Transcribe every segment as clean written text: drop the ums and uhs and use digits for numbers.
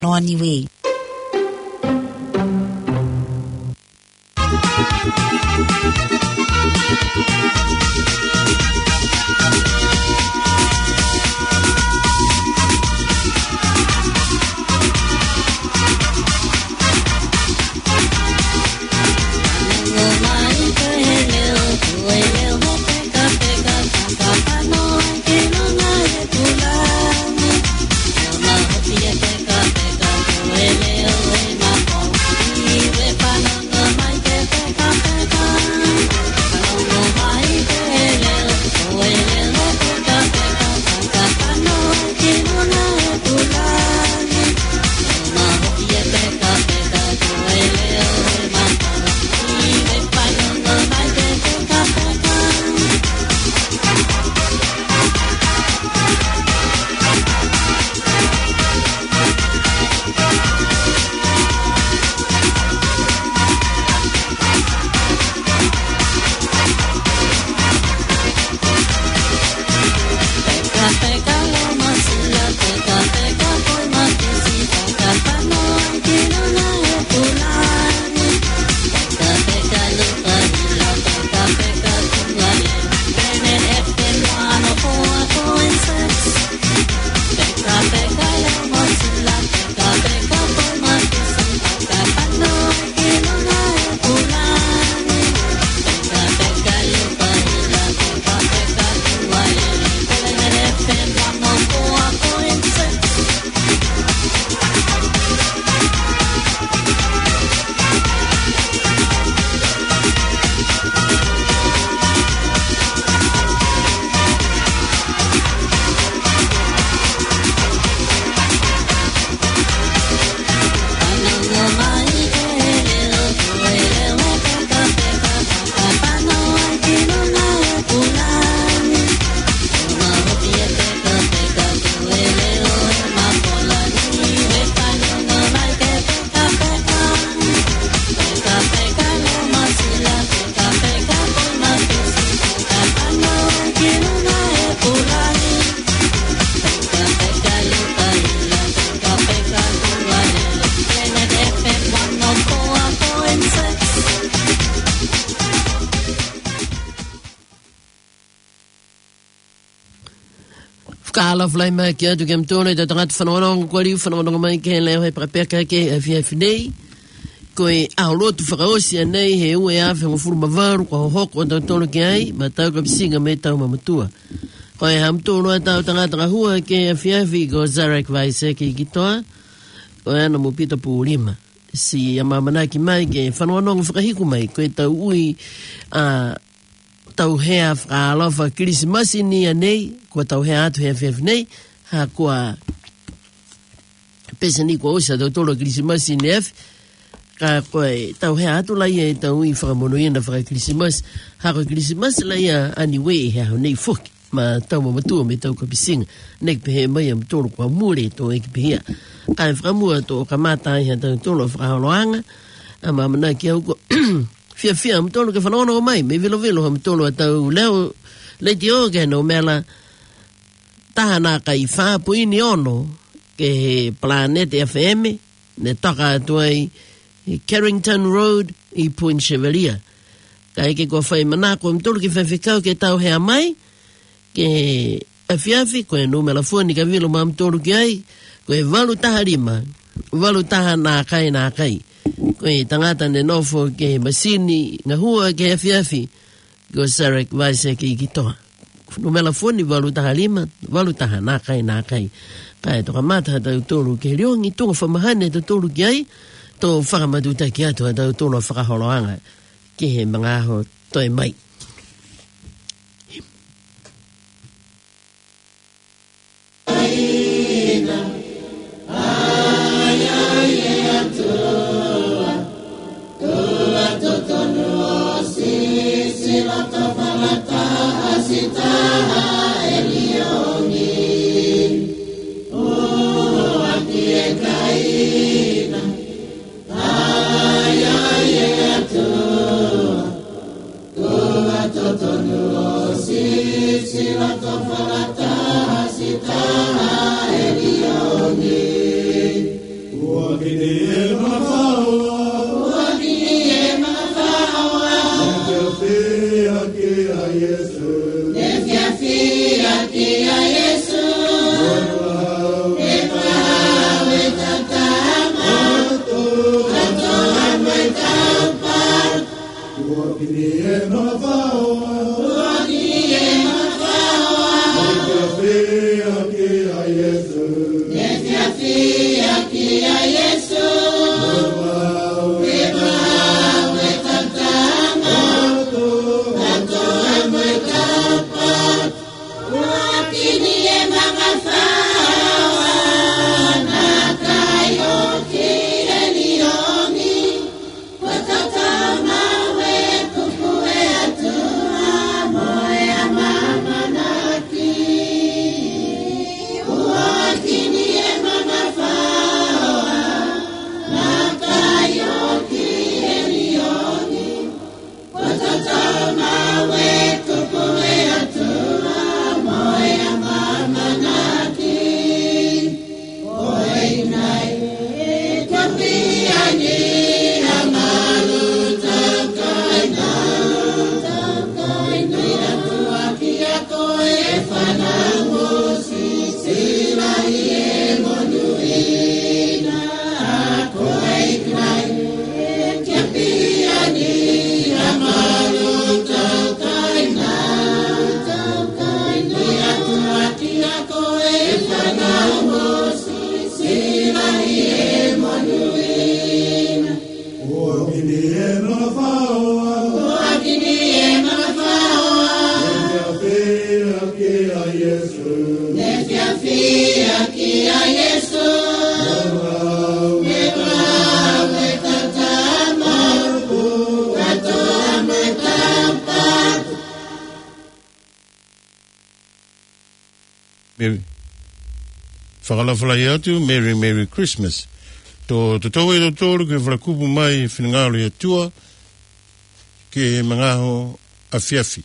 no anyway. Kala flai mai kia tu kem tone te tangata whanawano kwari whanawano mai ke leo he prakapeka ke FF nei koe aolotu whakaosi anei he ue awhi ngofuru mavaru kwa hohoko o tau tono ki ai ma tau ka pisinga me tau mamatua koe hamtono a tau tangata kahua ke FF ko Zarek Vaise ki kitoa koe ana mo pita pūrima si amamanaki mai ke whanawano whakahiku mai koe tau ui tau hea whakalofa Christmas ni anei kua tau hea atu hea FF nei ha kua pesa ni kua osa tau tolo Christmas ni F ka koe tau hea atu lai e tau i whakamono iana whaka Christmas ha koe Christmas lai a aniwe hea ho nei fuki ma tau mamatua me tau kapisinga nek pehe mai am tolo kua mure to eki pehea ka e whakamua to kamata hea tau tolo whakaholoanga a mamana ki au ko fia am tolo ke whanono mai me vilo am tolo a tau leo leiti o ke no mela tahana ka i whaapuini ono ke he Planet FM ne toka atuai Carrington Road i Point Chevalier ka eke kua whai manako am tolo ke whawhikau ke tau hea mai ke afiafi koe no mela fuani ka vilo ma am tolo ki ai koe walu taha rima walu taha nā kai koe tangata ne nofo ke masini ngā hua ke afiafi ko Zarek Vaise ki kitoa. No mela fuani walu taha lima, walu taha nā kai. Kai toka mata tau tolu ke riongi tonga whamahane tau tolu ki ai, tō whakamatuta ki atu tau tolu whakaholoanga ki he mga aho toi mai. Whakalawhalai atu, Merry, Merry Christmas. Tō tau e tōru ke whalakupu mai whinangaro i atua ke mangaho a whiawhi.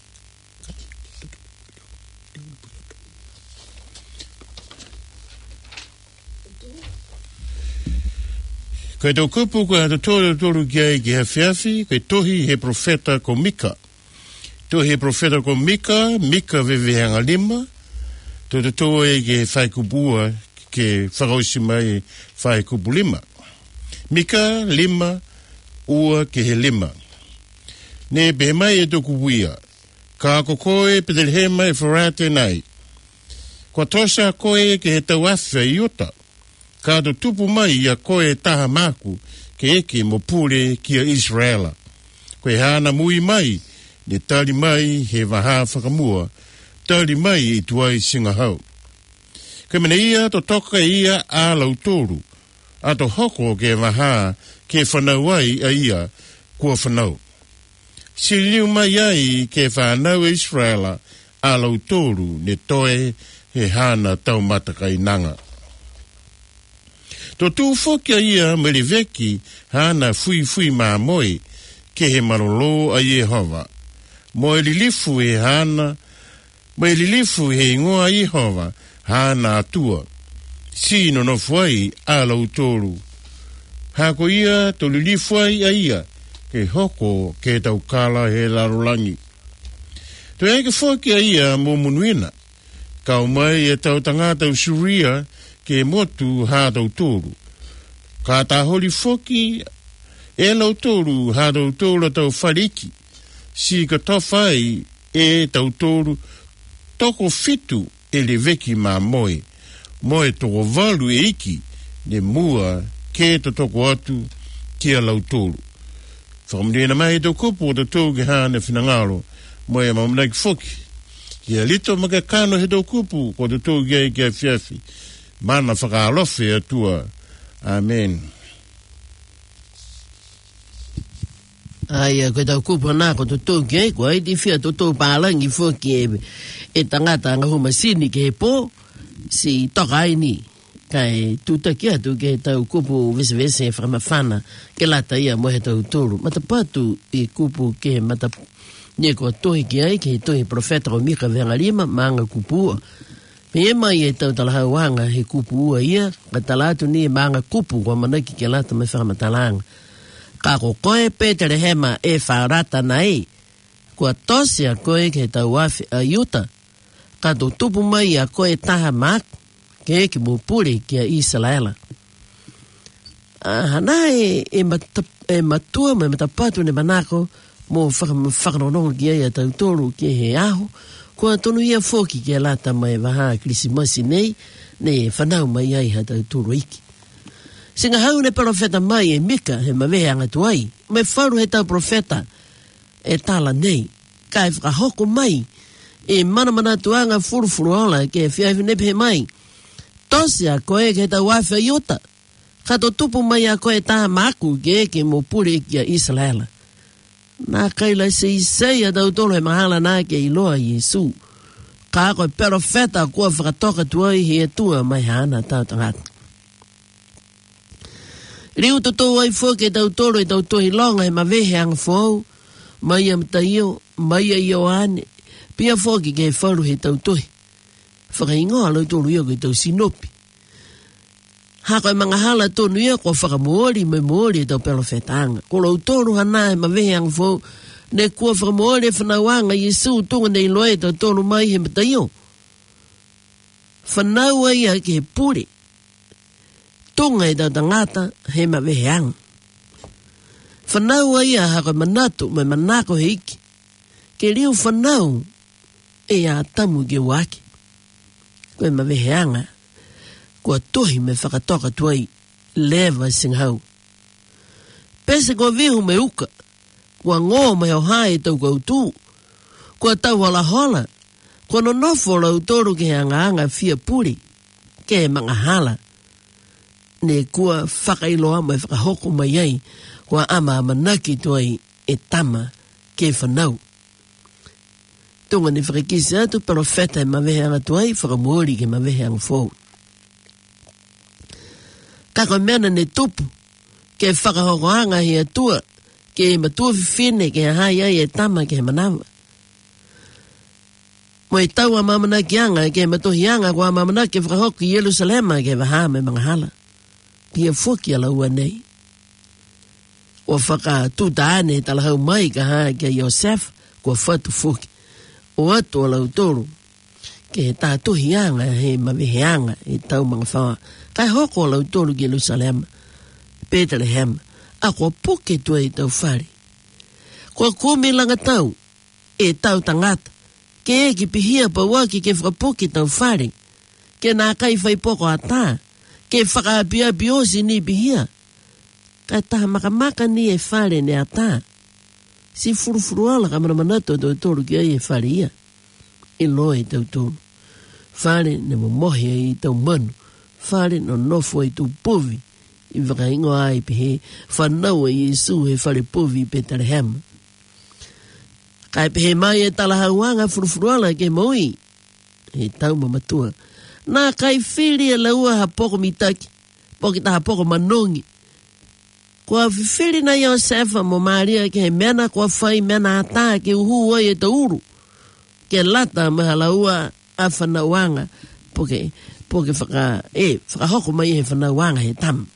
Koe tau kupu koe hata tōru kia ki ha whiawhi, koe tohi he profeta ko Mika. Tohi he profeta ko Mika, Mika vevehanga lima, tō te tō e ke whai kupua ke whakausi mai whai kupu lima. Mika lima, ua ke he lima. Ne pe mai e tō kupuia. Ka ako koe pe te he mai wharate nai. Kua tosa koe ke he tau awhia i ota. Ka tō tupu mai ia koe taha māku ke eke mo pūre kia Israela. Koe hana mui mai, ne tali mai he waha whakamua, tali mai i tuai singa hau. Ke mene ia to toka ia a lautoru, a to hoko ke waha ke whanau ai a ia kua whanau. Siliu mai ai ke whanau Israela a lautoru ne toe he hana tau mataka i nanga. To tū whokia ia mele veki hana fui mā moi ke he marolo a Yehova. Mo lilifu he hana, mo lilifu he ingoa Yehova hana atua. Sino no fuai a lautoru. Hako ia to lilifu ai a ia ke hoko ke tau kala he larolangi. To eke whokia ia mo munuina. Kau mai e tau tangata usuria ke motu ha tau toru. Ka ta holi foki e lau toru ha tau toru tau whariki. Si ka tawhai e tau toru toko fitu e le veki mā moe. Moe toko walu e iki ne mua ke to toko atu kia lau toru. Whakamdena mai e tau kupu o tau toru ke hana whinangaro moe mamanaki foki. Kia lito maka kano he tau kupu ko tau toru kia kia whiawhi. Mana whakaalofe atua. Amen. Ai, koe tau kupa nā ko tō kia koe, di whia tō pālangi whoki e tangata ngahu masini ke he pō, si toka ai ni. Kai tūta kia tu ke tau kupu vese e whakamawhana ke lata ia mo he tau tōru. Mata pātu e kupu ke mata nye ko tohi ki ai, ke tohi profeta o Mika venga lima, maanga kupua. Me mai e tau talaha wanga he kupu ua ia, ka talatu ni e maanga kupu kwa manaki ke lata me whakamatalanga. Ka ko koe Petere Hema e whaarata na e, kua tose a koe ke tau wafi a Iuta, ka tō tupu mai a koe taha mak, ke eke mupure ki a Israela. Hana e matua me matapatu ne manako, mo whakaronongo ki a tau tōru ki he aho, kua tonu ia fōki ki a lata mai waha Krisimasi nei, ne whanau mai ai ha tau tōru iki. Singa hau ne profeta mai e Mika he mawehe angatu ai, me wharu he tau profeta e tala nei, kai whakahoko mai, e mana tuanga furufuru ola ke whiaifu nepe he mai, tosi a koe ke tau wawhia Iuta, ka to tupu mai a koe taha maku ke mo pure ki a Israela. Nā kaila se isei a tau tolo he mahala nā ke iloa Yesu, ka koe profeta kua whakatoka tuai he tua mai hana tau tangata. Riu toto ai fo ke tau toro e tau tohi longa he mawehe anga fōu, mai am taio, mai a Ioane, pia fo ke ke wharu he tau tohi. Whakaingoa lau toro ia ke tau sinopi. Hako e mga hala tonu ia ko whakamoori mai moori e tau pelofetanga. Ko lau toro hana he mawehe anga fōu, ne kua whakamoori e whanauanga Yesu tunga nei loe tau toro mai he mataio. Whanau ai a ke he pure. Tunga e tau tangata he mawehe anga. Whanau ai a hako manatu mai manako he iki. Ke riu whanau e a tamu ke waki. Koe mawehe anga. Kua tohi me whakatoka tuai lewa singhau. Pese ko vihu me uka. Kua ngō mai o hae tau koutu. Kua tau hola hola. Kua no nofo lau toru ke anga fia puri. Ke mga hala. Ne kua whakailoa mai whakahoko mai ai, kua ama manaki tuai e tama ke whanau. Tunga ni whakakisi atu, profeta e mawehe anga tuai, whakamoori ke mawehe anga fōu. Kako mena ne tupu, ke whakahoko anga hi atua, ke matua whiwhine, ke hai ai e tama ke manawa. Mo e tau a mamanaki anga, ke matohi anga, kua mamanaki whakahoko i Yerusalema, ke waha me mga hala. Pia foki ala ua nei. O whaka tūtaane talahau mai ka haa kia Iosef, kua whatu foki. O atu ala utoru, ke he tātuhi anga he mawehe anga e tau mga whawa. Kai hoko ala utoru ki Jerusalem, Bethlehem, a kua puke tua i tau whare. Kua kumi langa tau, e tau tangata, ke eki pihia pa waki ke whakapuke tau whare, ke nā kai whaipoko a tā, ke whakaapia biosi ni bihia. Kai taha makamaka ni e whare ne ata. Si furufuru ala ka manamanatu tau toru ki ai e whare ia. I loe tau toru. Whare ne momohi ai tau manu. Whare no nofo ai tu povi. I whakaingo ai pihe. Whanau ai Yesu he whare povi Bethlehem. Kai pihe mai e talahauanga furufuru ala ke moi. He tau mamatua. Nā kai whiri e laua ha poko mitaki, poki ta ha poko manongi. Kua whiri na Iosefa mo Maria ke he mena kua whai mena ata ke uhu ai e tauru. Ke lata me ha laua a whanauanga, poke whakahoko mai he whanauanga he tam.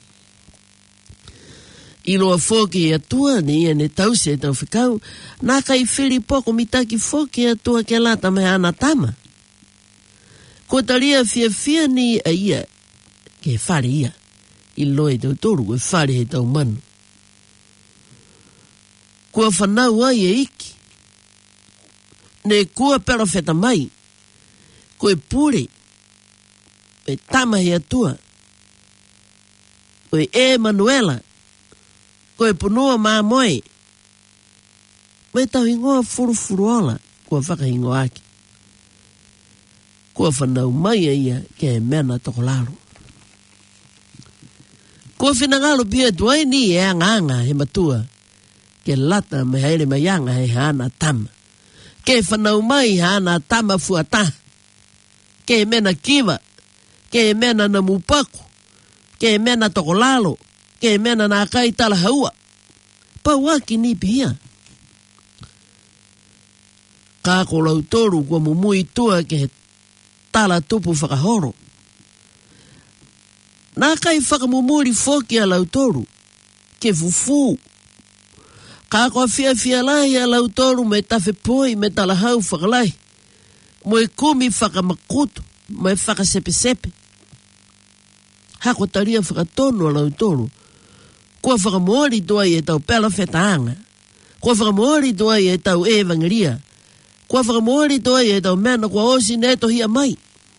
I loa whoki e atua ni e ne tause e tau whikau, nā kai whiri poko mitaki whoki e atua ke lata me ana tama. Ko taria fia ni a ia, ke whare ia, i loe tau toru, e whare he tau manu. Kua whanau ai e iki, ne kua perofeta mai, ko e pure, e tama he atua, ko e Emanuela, ko e punua maa moe, me tau hingoa furufuru ola, kua whakahingoa aki. Kua whanau mai ia ke mena tokolaro. Kua whinangalo pia tuai ni e anga he matua, ke lata me haere mai anga he hana tama. Ke whanau mai hana tama fuata, ke mena kiwa, ke mena na mupaku, ke mena tokolaro, ke mena na kai tala haua. Pauaki ni pia. Kako lau toru kua mumui tua ke he tala tupu whakahoro. Nā kai whakamumuri whoki a lautoru, ke fufu. Ka koa fia lai a lautoru me tawhi poi me talahau whakalai. Mo e kumi whakamakutu, mo e whakasepe. Hako taria whakatono a lautoru. Kua whakamoari doai e tau pela whetaanga. Kua whakamoari doai e tau evangelia. Kua whakamoari doai e tau mena kua osi neto hia mai.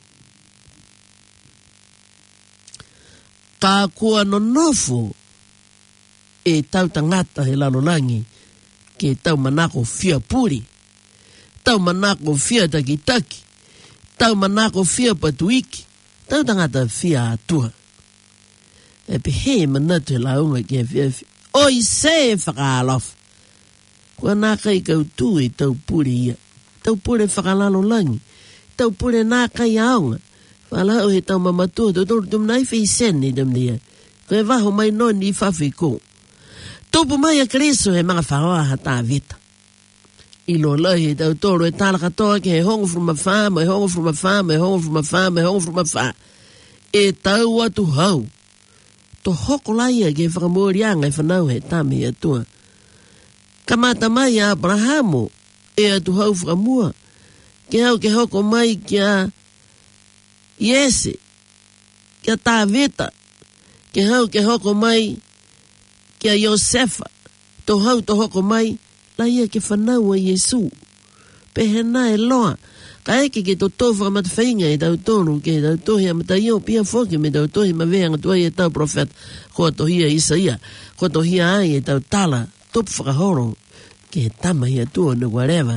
Ka kua nonofo e tau tangata he lalolangi ke tau manako fia puri. Tau manako fia takitaki. Tau manako fia patuiki. Tau tangata fia atua. E pe he manatu he launga ki e fia. Oi se whakaalof. Kua nākai kautu e tau puri ia. Tau puri whakalalo langi. Tau puri nākai aonga. Whalau he tau mamatua. Tau tum nai whi seni damnia. Koe waho mai no ni whawhiko. Tupu mai a Kristo he mga whaoa hata vita. Ilo lai he tau toro e tala katoa ke he hongo from a farm, he hongo from a farm, he hongo from a farm, he hongo from a farm. E tau atu hau. To hoko lai a ke whakamorianga e whanau he tame atua. Kamata mai a Abrahamo e atu hau whakamua. Ke hau ke hoko mai kia Iese. Kia Taveta. Ke hau ke hoko mai kia Iosefa. To hau to hoko mai la ia ke whanau a Yesu. Pehena e loa. Ka eke ke to tofa matawhainga e tau tonu ke tau tohi a mataio pia whoki me tau tohi ma veanga tuai e tau profet koa tohia Isaia. Koa tohia ai e tau tala tupu whakahoro ke tama hia tua na whatever.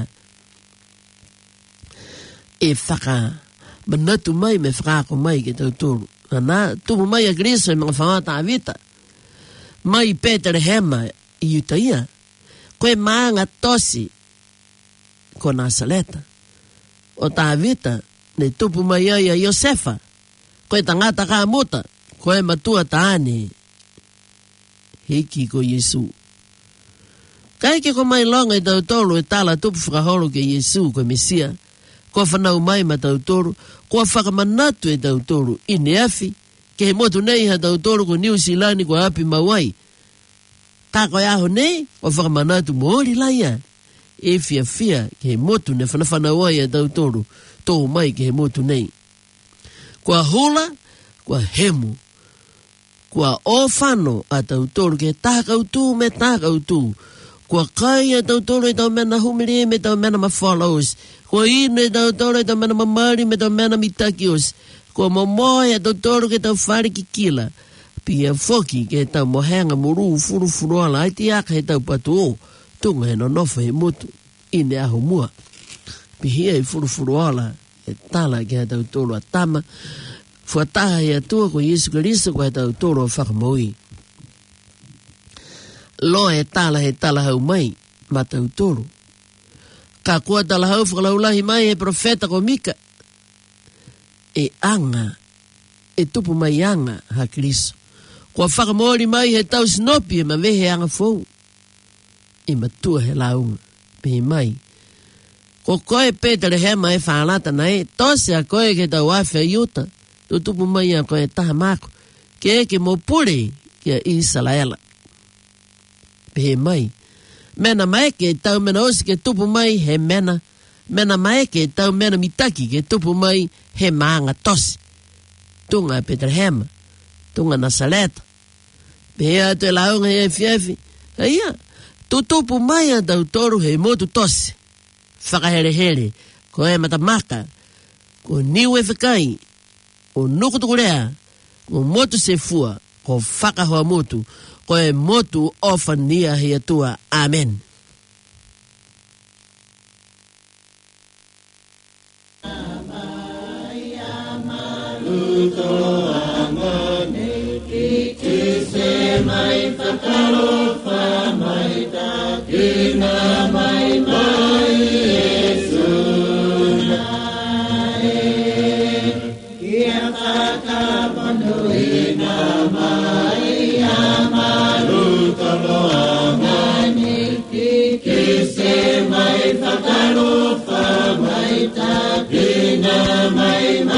E whaka manatu mai me whakako mai ke tau tonu. Nā tupu mai a Kristo e mga whawata a vita. Mai Petere Hema i utaia. Koe maanga tosi ko Nasaleta. O tā vita ne tupu mai ai a Iosefa. Koe tangata ka muta. Koe matua taane. Hiki ko Yesu. Kaike ko mai longa i tau tolu e tala tupu whakaholo ke Yesu ko Mesia. Ko whanau mai ma tau tolu. Ko whakamanatu e tau tolu. I neafi. Ke he motu nei ha tau tolu ko New Zealand ko api mawai. Kako e aho nei, o whakamanatu moori laia. E fia ke he motu ne whanawhanawai a tau toru, tō mai ke he motu nei. Kua hula, kua hemu. Kua ofano a tau toru ke tākautu me tākautu. Kua kai a tau toru e tau mena humiri me tau mena ma follows. Kua inu e tau toru e tau mena mamari me tau mena mitakios. Kua momoe a tau toru ke tau whare ki kila. Pia foki ke tau mohenga muru furu ala ai tiaka he tau patu o tunga he no nofa he mutu ine aho mua pihia he furu ala he tala ke he tau tolo a tama fuataha he atua ko Yesu Kristo ko he tau tolo a whakamoui loa he tala hau mai ma tau tolo ka kua tala hau whakalaulahi mai he profeta ko Mika e anga e tupu mai anga ha Kristo. Kua whakamori mai he tau sinopi e ma vehe anga fou. E matua he launga. Pehe mai. Ko koe Petere Hema e whaalata nei. Tose a koe ke tau awhia iuta. Tu tupu mai a koe taha mako. Ke eke mo pure kia Israela. Pehe mai. Mena mai ke tau mena osi ke tupu mai he mena. Mena mai ke tau mena mitaki ke tupu mai he maanga tose. Tunga Petere Hema. Tunga Nasaleta. Pea te launga he fiafi. Haia, tutupu mai a tau toru he motu tose. Whakahere. Ko e matamaka. Ko niu e whikai. Ko nukutukurea. Ko motu se fua. Ko whakahoa motu. Ko e motu ofa nia he atua. Amen. Mai whakarofa mai ta kina mai Yesu nai kia whakamonuina mai amaru tolo amani kise mai whakarofa mai ta kina mai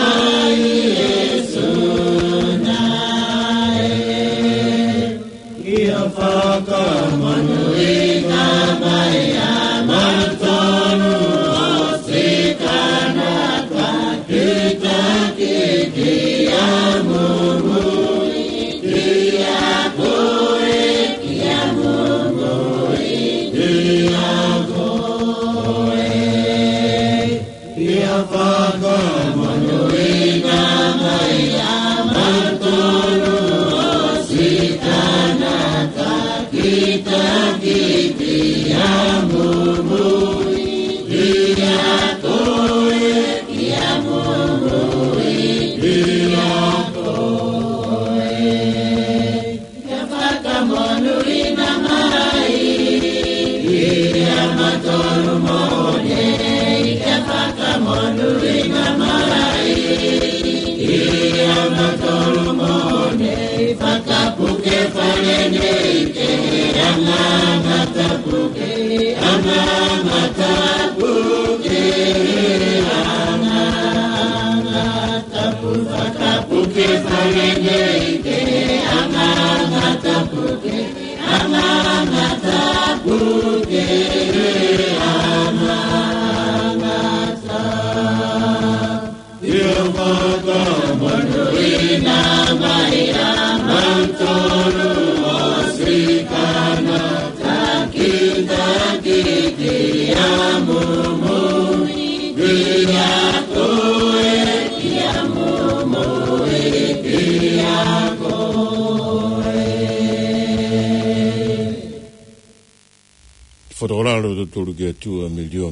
Fodoralo do tolu ke tua milion.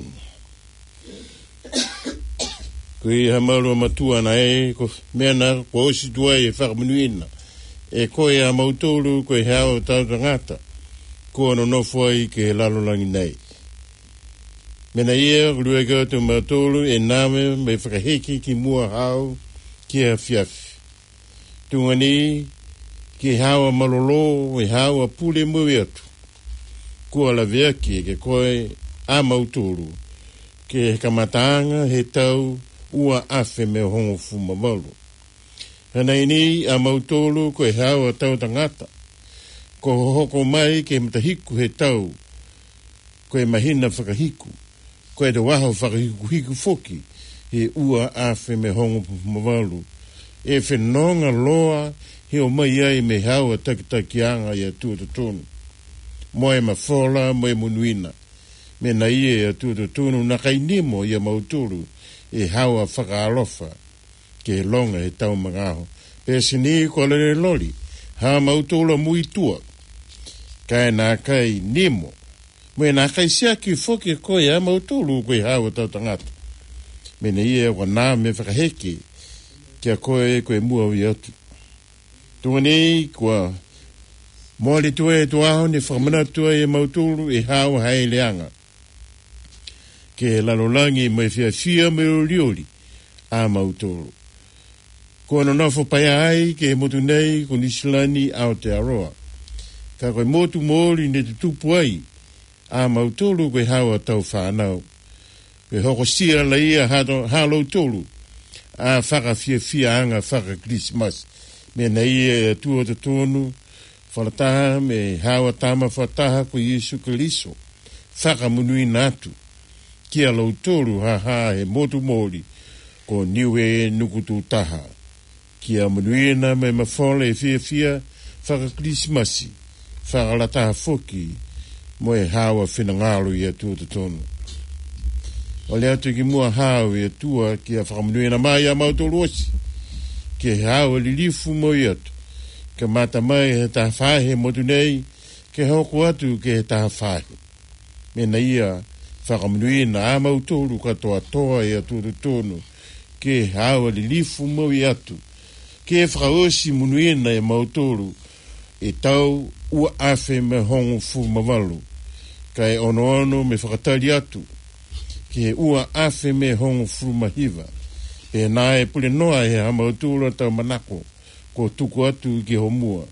Kui hamalo matua na ko mena ko osi tua e whakamanuina. E koe a mautolu koe hao tau tangata. Ko ano no foi ke lalo langi nei. Mena ia lue kau tu mautolu e name me whakaheki ki mua hao ki a fiafi. Tungani ki hao a malolo e hao a pule mui atu. Kua la veaki ke koe a mautolu ke kamatanga he tau ua afe me hongo fuma malu. Hanai ni a mautolu koe hao a tau tangata. Ko hoko mai ke mtahiku he tau koe mahina whakahiku. Koe te waho whakahiku hiku foki he ua afe me hongo fuma malu. E whenonga loa he o mai ai me hao a takitakianga i a tuatatonu. Moe mafola, moe munuina. Me na ie a tuatatonu na kainimo i a mautolu e hawa whakaalofa ke longa he tau mangaho. Pese ni ko le lori, ha mautolu mui tua. Kai na kai nimo. Moe na kai siaki foki koe a mautolu koe hawa tau tangata. Me na ie wana me whakaheke kia koe mua ui atu. Tungani kua Mole tue tuaho ni whamana tue e mautulu e hao hae leanga. Ke lalolangi mai fia me ulioli a mautulu. Ko ano nafo paya ai ke motu nei ko nisilani Aotearoa. Ka koe motu mooli ne te tupu ai a mautulu koe hao a tau whanau. Koe hoko sia la ia halo tolu a whaka fia anga whaka Christmas. Me na ia tua te tonu Whalataha me hawa tama whataha ko Yesu Kaliso. Whaka munui natu. Kia lautoru ha he motu mori ko niwe nukutu taha. Kia munuina me mawhole e fia whaka Krismasi. Whaka lataha foki mo e hawa whinangalo i atua tonu. O le atu ki mua hawa i atua kia whaka munuina mai a mautoru osi. Kia hawa lilifu mo i atu. Ke mata mai he taha whahe motu nei, ke hoko atu ke he taha whahe. Mena ia whakamunuina a mautolu katoa toa i atu tonu, ke hawa li lifu maui atu. Ke whakaosi munuina e mautolu, e tau ua afe me hongo fu mawalu. Kai ono me whakatali atu, ke ua afe me hongo fu mahiva. Pe nae pule noa he ha mautolu tau manako. Ko tuku atu ki ho mua.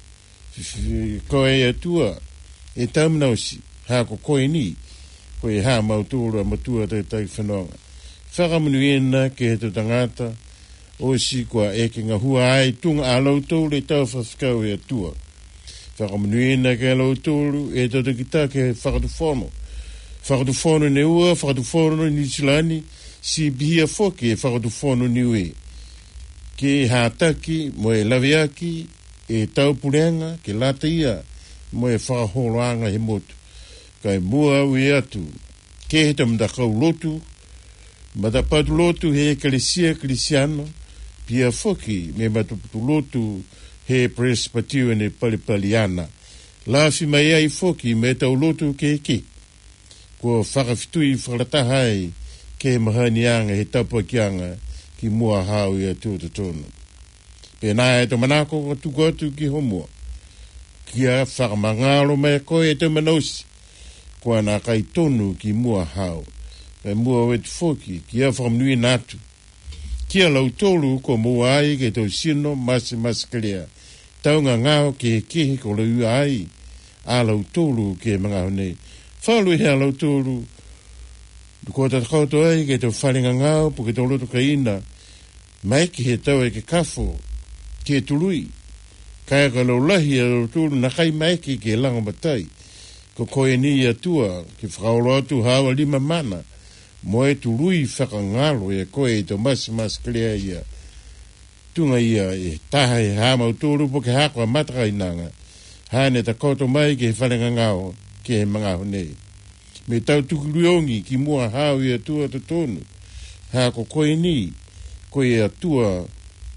Koe e atua, e taumnausi, ha ko koe ni, koe ha mautoro matua te tai whanonga. Whakamunuina ke he tangata, o si koa e ke ngā hua ai tunga a lautou le tau whawhikau e atua. whakamunuina ke lau tōru e tata ki tā ke whakatufono. Whakatufono ne ua, whakatufono ni silani, si bihia foki e whakatufono ni ue. Ke hātaki, mo e laweaki, e taupurenga, ke lata ia, mo e whakaholoanga he motu. Kai mua ui atu, ke he tamdakau lotu, matapatu lotu he eklesiano, pia foki me matapatu lotu he presbyterian e palipaliana. Lafi mai ai foki me tau lotu ke ki. Ko whakawhitui whakaratahai ke mahanianga he tapakianga ki mua hau ia tūta tonu. Pēnā e to manako ko tuku atu ki homua. Kia whakamangalo mai koe e te manausi. Kua nā kai tonu ki mua hau. Kai mua wetu foki kia whakamnui nātu. Kia lau tolu ko mua ai ke tau sino masi kalea. Taunga ngāo ke kehi ko lau ai. A lau tolu ke mga honei. Whalu hea lau tolu. Ko tatakauto ai ke tau whalinga ngāo po ke tau loto ka ina. Mai ki he tau e ke kafo. Ke tului. Kaya ka lau lahi a lau tolu na kai mai ki ke langa matai. Ko koe ni atua ki whakaolo atu hawa 5 mana. Mo e tului whakangalo e koe e to mas kalea ia. Tunga ia e taha e hama utoro po ke hako a mataka inanga. Hane ta koto mai ke whalenga ngao ke he mga honei. Me tau tukuriongi ki mua hao i atua te tonu. Hako koe ni, koe atua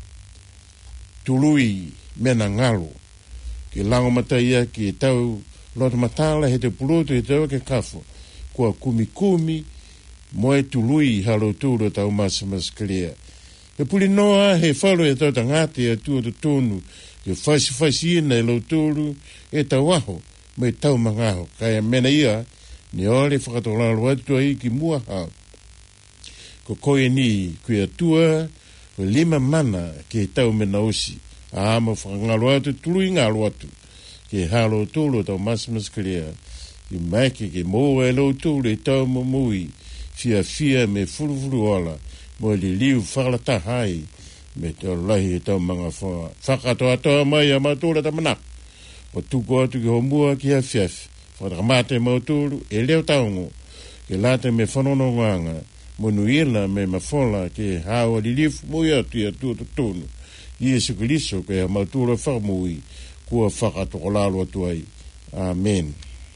tului mena ngalo. Ke lango mata ia ki tau loto matala he te puloto he tau ke kafo. Kua kumi, mo e tului halo tūro tau mas kalea. E puli noa he whalo e tau tangate e tua te tonu. E whasi ina e lau tūru e tau aho. Mo e tau mangaho. Kaya mena ia ni ole whakatolalo atu ai ki mua hao. Ko koe ni kui atua o 5 mana ke tau mena osi. A ama whakangalo atu tului ngalo atu. Ke halo tūro tau mas kalea. I maike ke mo e lau tūru e tau mamui. Fia me furu ola. Mo li liu whakalata hai. Me te lahi e tau mga wha. Whakatoa mai a mātūra ta manak. O tuko atu ki homua ki a fiaf. Whakatamate mautūru e leo taongo. Ke late me whanono nganga. Mo nuila me mawhola ke hawa li liu mui atu i atu tonu. Iesu Kiliso ke a mātūra whakamui. Kua whakatoko lalo atu ai. Amen.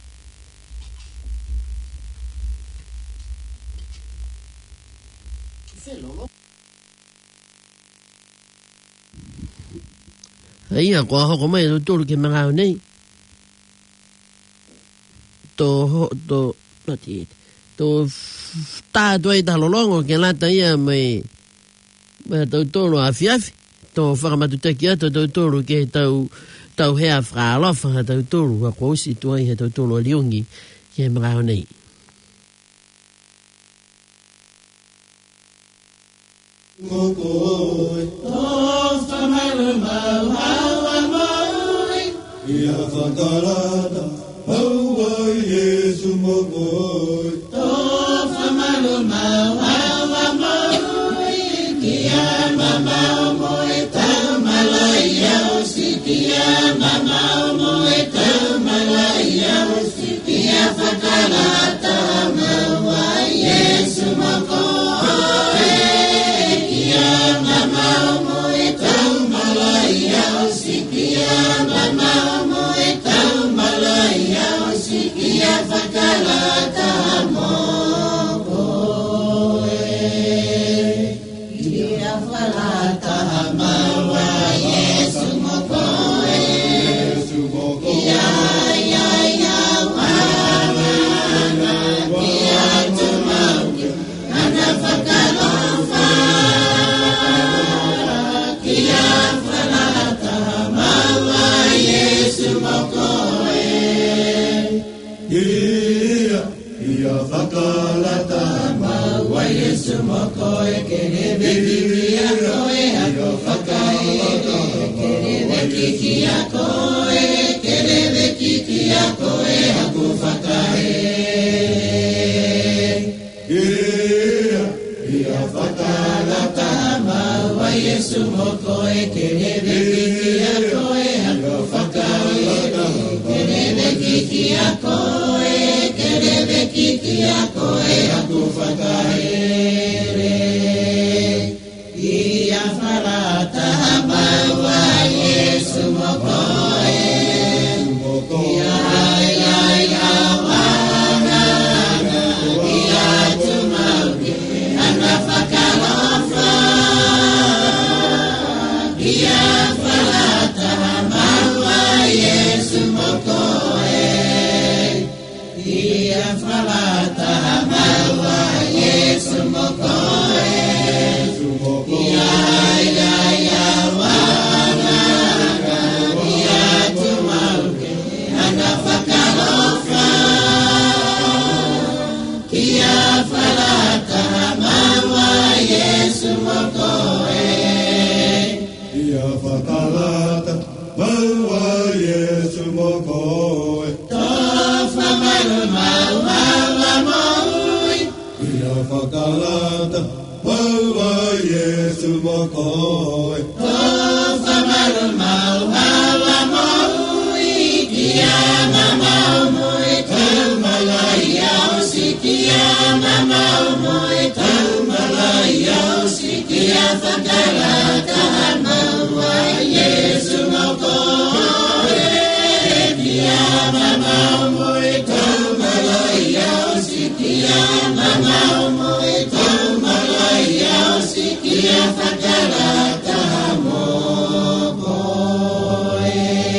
Ia, kua hoko mai o tōru ke mga au nei. Tō tātua i talolongo ke lata ia mai tau tōru a fiafi. Tō whakamatutaki atu tau tōru ke tau hea whālofa ha tau tōru a kua usi tua i he tau tōru a liungi ke mga au nei. Mokoi, tos tamaru mau hawa moi. Ia whakarata, hawa Yesu mokoi. Tos tamaru mau hawa moi. Kia mamau moi, tau malai au si. Kia mamau moi, tau malai au si. Kia whakarata, hawa Yesu mokoi. Yesu moko e kere veki ya koe hako whakai koe aku whakaere. Ia wharata maua Yesu mo koe. Ia wanganga, ia tumauki, ana whakalofa. Ia wharata maua Yesu mo koe. Ia wharata maua Yesu mo koe. Ia wanganga, ia tumauki, ana whakalofa. Ia wharata maua Yesu mo koe. Ia whakalata maua Yesu mo koe. Tofa maua moi. Ia whakalata maua Yesu mo koe. Tofa maua moi. Ia mamau moi. Taumalai au sikia mamau moi. Taumalai au sikia whakalata maua Yesu mo koe. Ia mamau moi. Taumalai au sikia mamau moi. Taumalai au sikia whakalata mo koe.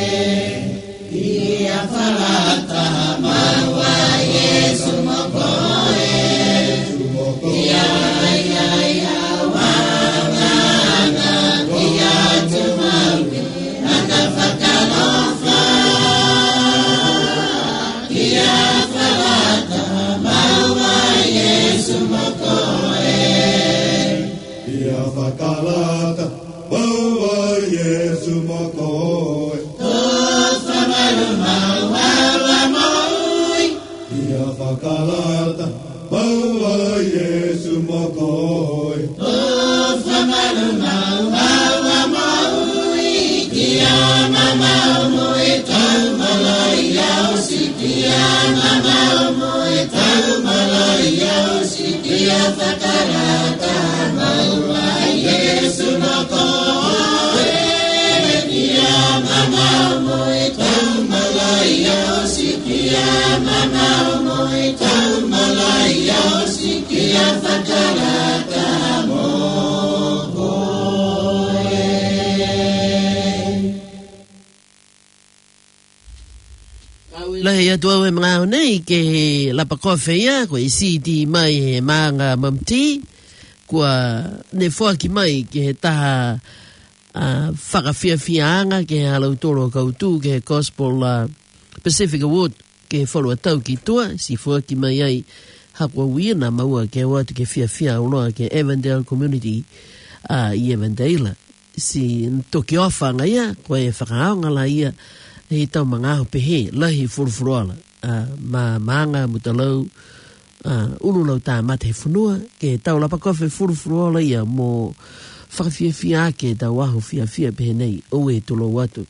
Ia whalata maua Yesu mo koe. Ia wanganga, ia tumauki, ana whakalofa. Ia whalata maua Yesu mo koe. Ia whakalata maua Yesu mo koe. Tofa maua moi. Ia whakalata maua Yesu mo koe. Tofa maua moi. Ia mamau moi. Taumalai au sikia mamau moi. Taumalai au sikia whakalata maua Yesu mo koe. Ia mamau moi. Taumalai au sikia mamau moi. Taumalai au sikia whakalata mo koe. Lahi atua we mga nei ke lapa kofe ia ko isi di mai he maanga mamti kua ne fuaki mai ke he taha whakawhiawhiaanga ke he halau toro kautu ke he Gospel Pacific Award ke whalua tau ki tua si fuaki mai ai hakua wina maua ke watu ke whiawhia unoa ke Avondale Community i Avondale si toki ofa nga ia ko e whakaonga la ia he tau mangaho pehe lahi furufuruala ma maanga mutalau ululau tā mate he funua ke tau lapa kofe furufuruala ia mo whakawhiawhia ke tau waho whiawhia pehe nei o e tulo watu.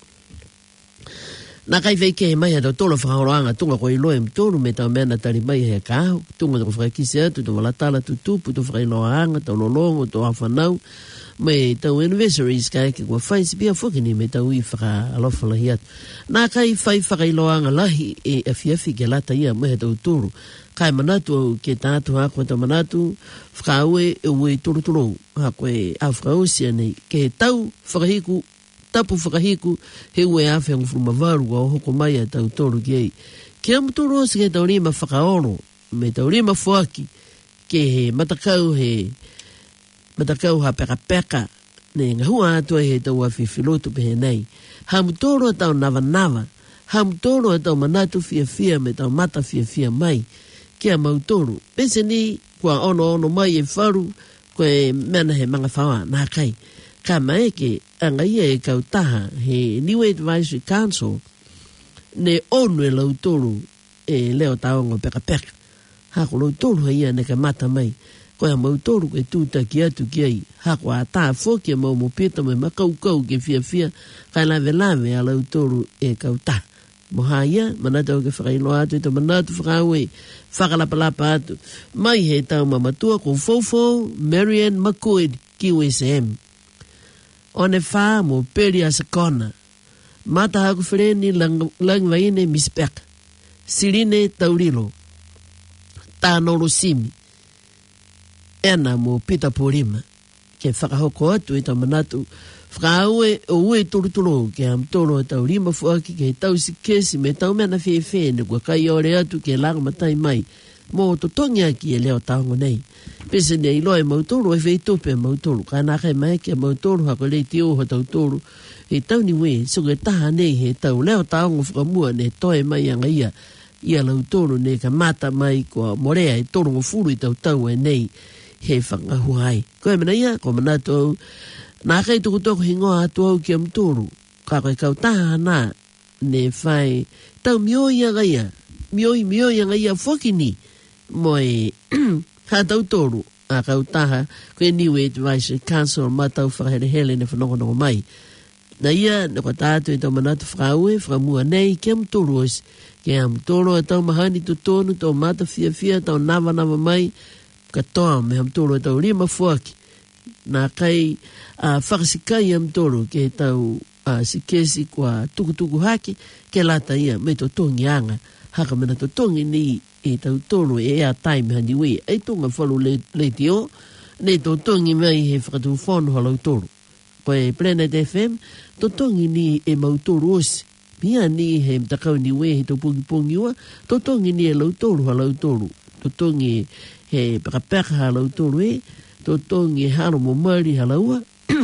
Nā kai whei ke he mai atau tolo whakaoroanga tunga koe iloe mtonu me tau mena tari mai he kāho tunga tau whakakise atu tau walatala tutupu tau whakailoaanga tau lolongo tau awhanau me tau anniversaries kai ke kua whai si pia whukini me tau I whaka lahi atu. Nā kai whai whakailoaanga lahi e awhiawhi ke lata ia me he tau turu kai manatu au ke tātu hako tau manatu whakaue e ue turu hako e au whakausia nei ke tau whakahiku tapu whakahiku he ue awhi ang whumavaru o hoko mai a tau toru ki ei. Ke amuturu osi ke tau rima whakaoro me tau rima whuaki ke he matakau ha peka ne ngahua atua he tau awhiwhilotu pehe nei. Ha mutoro tau navanava, ha mutoro tau manatu whiawhia me tau mata whiawhia mai ke a mautoro. Pese ni kua ono mai e wharu koe mena he manga whawa nā kai. Ka mai ke anga ia e kautaha he New Advisory Council ne onu e lautoro e leo taongo peka. Hako lautoro ia ne ka mata mai. Koe a mautoro e tūta ki atu ki ai. Hako a tā whoki a mau mo peta me makaukau ke whiawhia kai lave a lautoro e kautaha. Mohaya, manata o ke whakailoa atu, ito manatu whakaue, whakalapalapa atu. Mai he tau mamatua ko Fofo, Marian McCoy, ki USM. One wha mo peri a sakona. Mata haku whireni lang vaine mispeka. Sirine taurilo. Tānoro simi. Ena mo pita porima. Ke whakahoko atu ito manatu. Whakaue o ue turuturo ke am toro tau rima fuaki ke tau si kesi me tau mena whewhe ne kua kai ore atu ke langa matai mai mo to tongi aki e leo taongo nei. Pese ne iloe mautoro e whei tope mautoro ka nake mai ke mautoro hako lei te oho tau toro e tau ni we so ke taha nei he tau leo taongo whakamua ne toe mai anga ia lau toro ne ka mata mai kua morea e toro ngo furu i tau e nei he whangahuai. Koe mena ia, ko manatu au nā kai tuku toko hingoa atu au ki am tōru, ka koe kau taha nā, ne whai, tau mioi anga ia, mioi anga ia whokini, moe, ha tau tōru, a kau taha, koe niwe advisory council, ma tau whakahere hele ne whanongonongo mai. Na ia, ne kua tātu e tau manatu whakaue, whakamua nei, ki am tōru os, ki am tōru a tau mahani tu tōnu, tau mata fia, tau nawa mai, ka toa me am tōru a tau rima fuaki, nā kai whakasikai am toro ke tau sikesi kua tukutuku haki ke lata ia me to tongi anga haka mena to tongi ni e tau toro e ea taime hani wei ei tonga whalu le tio ne to tongi mai he whakatu whono halau toro koe Planet FM to tongi ni e mau toro osi pia ni he mtakau ni wei he to pungi ua to tongi ni e lau toro halau toro to tongi he pakapeka halau toro e to tongi hano mo mari halaua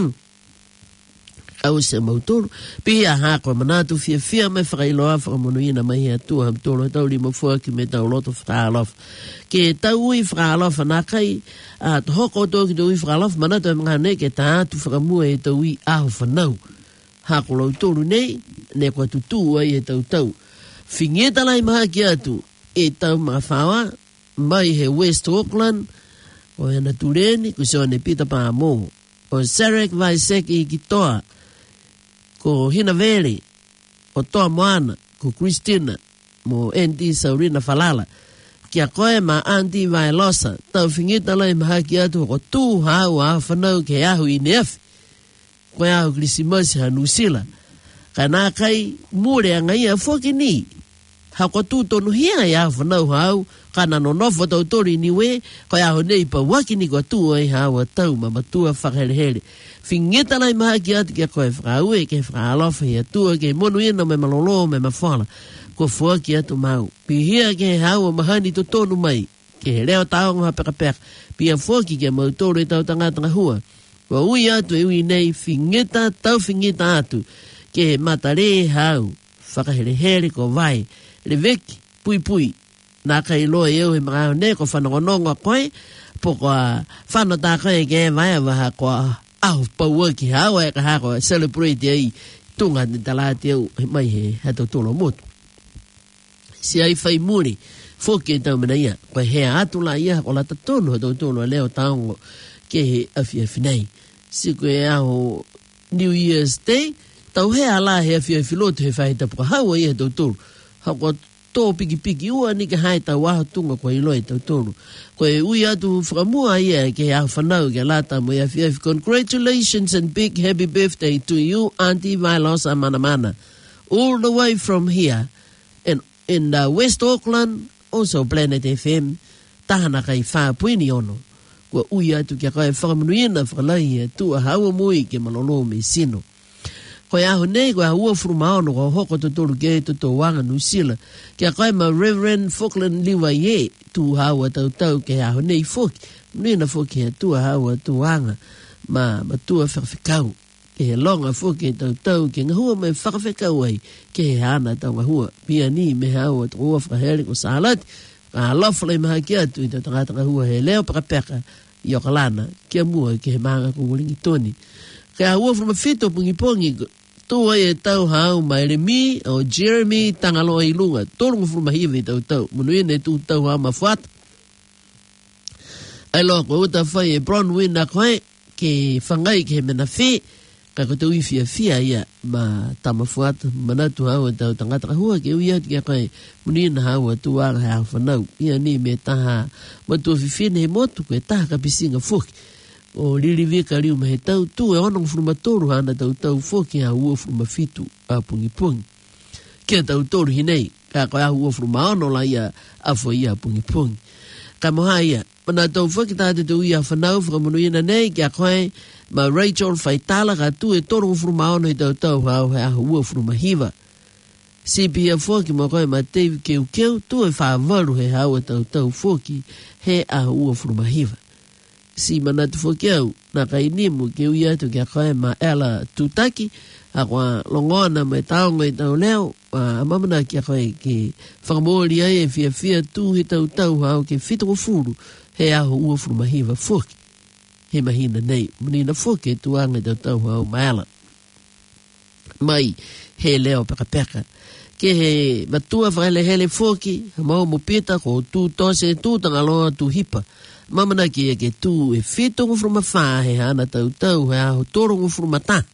au se mautoro pia hako manatu fia me whakailoa whakamonuina mai atua ham toro tau li mafuaki me tau loto whakalof ke tau ui whakalof anakai to hoko toki tau ui whakalof manatu e mga ne ke ta atu whakamua e tau ui aho whanau hako lau toro nei ne kua tutu ai e tau whingeta lai maha ki atu e tau mga whawa mai he West Auckland o hena tureni kusone pita pa mo o Sarek vai seki ki toa ko Hina Valley o toa moana ko Christina mo Auntie Saurina Falala kia koe ma Auntie vai losa tau whingita lai maha ki atu ko tū hau a whanau ke ahu i neafi koe ahu Krisimasi ha Nusila ka nā kai mure anga ia whoki ni hako tū tonu hia i ahu whanau hau kana no nofo tau tori niwe, koe aho nei pa wakini kua tua i hawa tau ma matua whakahere. Whingeta lai maha ki atu kia koe whakaue, ke whakalofa hi atua, ke monu ina me malolo me mawhala, kua fua ki atu mau. Pihia ke hawa mahani to tonu mai, ke he reo taonga peka, pia fua ki ke mautoro i tau tangatanga hua. Kua ui atu e ui nei, whingeta atu, ke he matare hau, whakahere ko vai, reveki, pui, nā kai loa eo he mga ne ko whanongononga koe, po kua whano tā koe ke mai waha kua au paua ki hawa e ka hako celebrate ai tunga ni talati au mai he hato tolo motu. Si ai whai muri, whoke tau mena ia, koe hea atula ia ko lata tono hato tolo leo taongo ke he awhi nei. Si koe aho New Year's Day, tau hea la he awhi loto he whai tapuka hawa ia hato tolo. Hako tō piki ua ni ke hae tau aho tunga koe iloi tau tōru. Koe ui atu whakamua ia ke aho whanau ke lata mo ia fiafi. Congratulations and big happy birthday to you, Auntie Vailosa Manamana. All the way from here. And in West Auckland, also Planet FM, tahana kai wha puini ono. Koe ui atu ke koe whakamunuina whakalai tua hawa mui ke malolo me sino. Koe aho nei, koe ahua furumaono, koe hoko tuturu ke tuto wanga Nusila. Kia koe ma Reverend Falkland liwa ye, tu hawa tau ke aho nei foki. Nina foki he tua hawa tu wanga, ma tua whakawhikau. Ke he longa foki tau ke ngahua me whakawhikau ai, ke he hana tau ngahua. Pia ni me hawa tukua whakaheri ko saalati, ka lofalai maha ki atu i tau tangata ngahua he leo pakapeka, i okalana, kia mua ke he maanga kukuringi toni. Ke ahua furumawhito pungipongi, tua e tau hau Mairemi o Jeremy tangaloa i lunga. Tōrungu furumahiwe tau. Munuine tu tau hau mawhata. Ai loa ko uta whai e Bronwyn na koe ke whangai ke mena whi ka ko tui fia ia ma tamafuata manatu hawa tau tangata hua ke uia ke kai munina hawa tuanga ha whanau ia ni me taha matua fifine he motu koe taha ka pisinga fuki o lili vika liu me he tau tu e onong furuma toru hana tau fuki ha ua furuma fitu a pungi kia tau toru hinei ka koe a ua furuma ono la ia afo ia pungi ka moha ia mana tau fuki taha te tu ia whanau whakamunuina nei kia koe ma Rachel Faitala ka tu e toro furuma ono i tau hau he ahu ua furuma hiva. Sipia foki mo koe ma Dave Keu tu e whaavaru he hau e tau foki he ahu ua furuma hiva. Si manatu foki au na kai nimu keu ia tu kia koe ma Ella Tutaki a kwa longona me taonga i tau leo a mamana kia koe ke whakamori ai e fia tu he tau hau ke fitoko furu he ahu ua furuma hiva foki. He mahina nei, munina foke tuanga tau hau maela. Mai, he leo peka. Ke he matua whaele foki, mau mo pita ko tu tose, tu tangaloa, tu hipa. Mamana ki e ke tu e fitongo fruma wha he hana tau, he aho torongo fruma ta.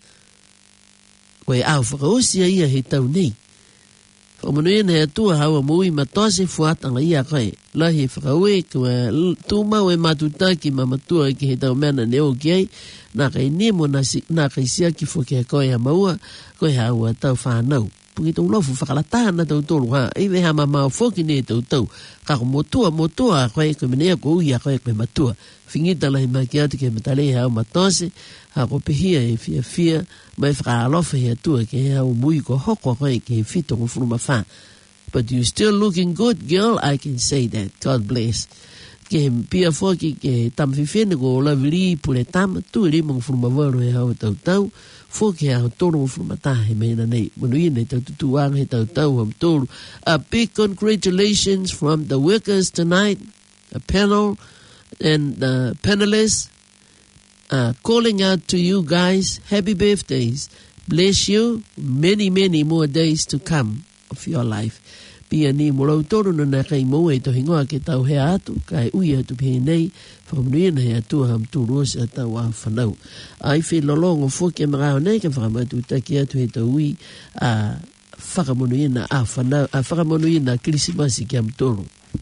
Koe au whakaosia ia he tau nei. Whakamonuina he atua hawa mui matose fuatanga ia koe. Lahi whakaue kua tu mau e matutaki ma matua ki he tau mena neo ki ai. Nā kai nemo nā kai sia ki fo ki he koe ha maua. Koe ha ua tau whanau. Pungi tau lofu whakalataha na tau tolu ha. Iwe ha mamau foki ne tau. Kako motua koe koe menea ko uia koe koe matua. Whingita lahi maki atu ke matale hau matose. Ha ko pehia e fia. Mai whakaalofa he atua ke he hau mui ko hoko koe ke he fitongo furuma wha. But you still looking good, girl, I can say that. God bless. Ke he pia foki ke he tamwhiwhene ko lavili pule tama. Tu e rimong furuma waru he hau tau. Foki he hau torongo furuma taha he meina nei. Manuine tau tutuang he tau hau toru. A big congratulations from the workers tonight. A panel and the panelists. Calling out to you guys. Happy birthdays. Bless you. Many more days to come of your life. Pia ni morau toru na kai moe to hingoa ke tau hea atu, kai ui atu pia nei, whakamunuina hea atua ham tūrosi a tau a whanau. Ai whi lolongo fōki a marao nei, ka whakamatu taki atu he tau ui a whakamunuina a whanau, a whakamunuina Krisimasi ki am toru.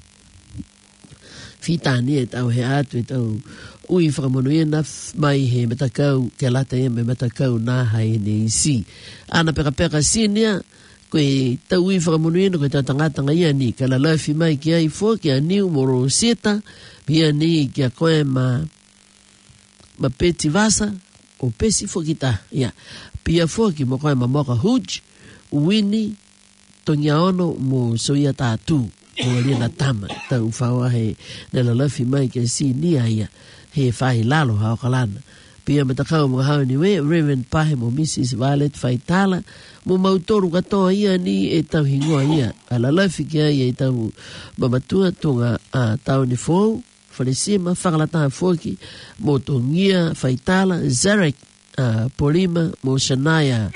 Whitani e tau hea atu e tau ui whakamunuina mai he matakau, ke lata e me matakau nā hai ne isi. Ana peka sinia, koe tau i whakamunuina koe tātangatanga ia ni ka la lauwhi mai ki ai fō ki a niu moro seta pia ni ki a koe ma peti vasa o pesi fō ki ta ia pia fō ki mo koe ma moka huj wini tongia ono mo soia tātū o rina tama tau whaua he na la lauwhi mai ki a si ni a ia he whahi lalo hao kalana pia matakau mga hao ni we Reverend Pahe mo Mrs. Violet Faitala mo mautoru katoa ia ni e tau hingoa ia ala lauwhiki ia e tau mamatua tonga a tau ni fōu wharesima whakalataha fōki mo tongia Faitala Zarek Polima mo Shania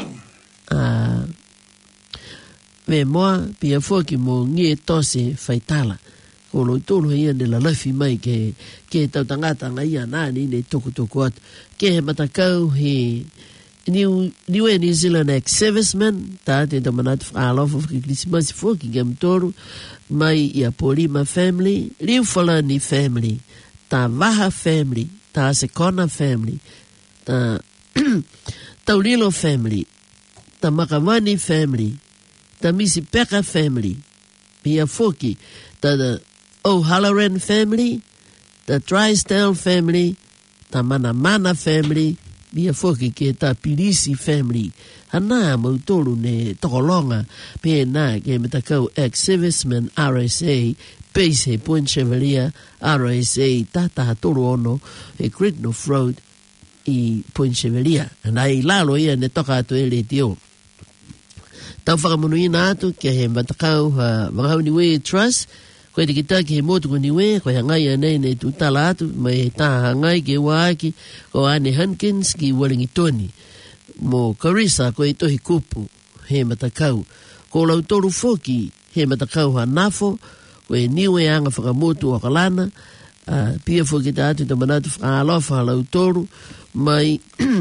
me moa pia fōki mo ngie tose Faitala Kolo tolu ia ne la lauwhi mai ke tau tangata ia nani ne toko atu. Ke he matakau he New Zealand ex-serviceman, ta te tamanatu whaalofa whakikrisimasi fōki ki amtoru, mai ia Polima family, Riu Falani family, ta Vaha family, ta Sekona family, ta Taulilo family, ta Makawani family, ta Misipeka family, pia fōki, ta O'Halloran family, the Trisdale family, the Manamana family, bia foki ke ta Pirisi family. Hana mautolu ne tokolonga pe na ke metakau ex-serviceman RSA, base he Point Chevalier, RSA, tata tolu ono, e Critnoff Road, i Point Chevalier. Nai lalo ia ne toka atu ele tio. Tau whakamunuina atu ke he metakau Wanghauni Way Trust, koe te kita ki he motu ko niwe, koe hangai anei nei tu tala atu, mai he taha hangai ke waaki, ko Anne Hankins ki Wellingtoni. Mo Carissa koe tohi kupu, he matakau. Ko lautoru foki, he matakau ha nafo, koe niwe anga whakamotu o kalana, pia foki ta atu ta manatu whakalofa lautoru, mai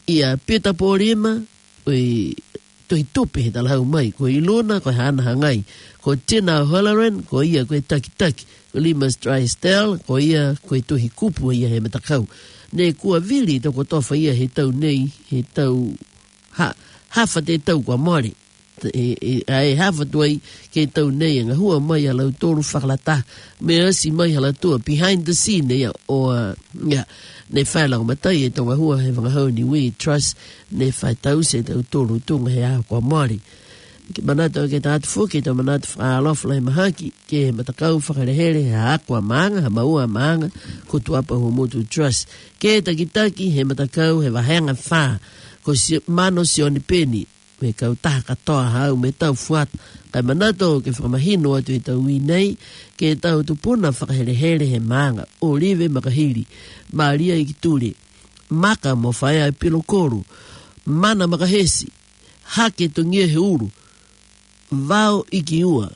ia peta porima oi toi tope he talau mai ko ilona ko hana hangai ko Tina O'Halloran ko ia ko taki ko Limas Drysdale ko ia ko tohi kupu ia he matakau ne kua vili to ko tofa ia he tau nei he tau hafa te tau kwa mori ai hafa tuai ke tau nei nga hua mai ala toru whakalata me asi mai ala tua behind the scene ia o ne whaelang matai e tonga hua he wangahau ni we trust ne whae tau se tau toru tunga he aha kwa mori ke manata o ke tātu fuki to manata whaalofa lai mahaki ke matakau whakarehere he aha kwa maanga ha maua maanga ko tuapa ho motu trust ke takitaki he matakau he wahenga wha ko si mano si oni peni me kau taha katoa hau me tau fuata kai manato ke whakamahino atu e tau inei ke tau tupuna whakaherehere he maanga o liwe makahiri maria i kituri maka mo whaea e pilokoru mana makahesi hake tungia he uru vau iki ua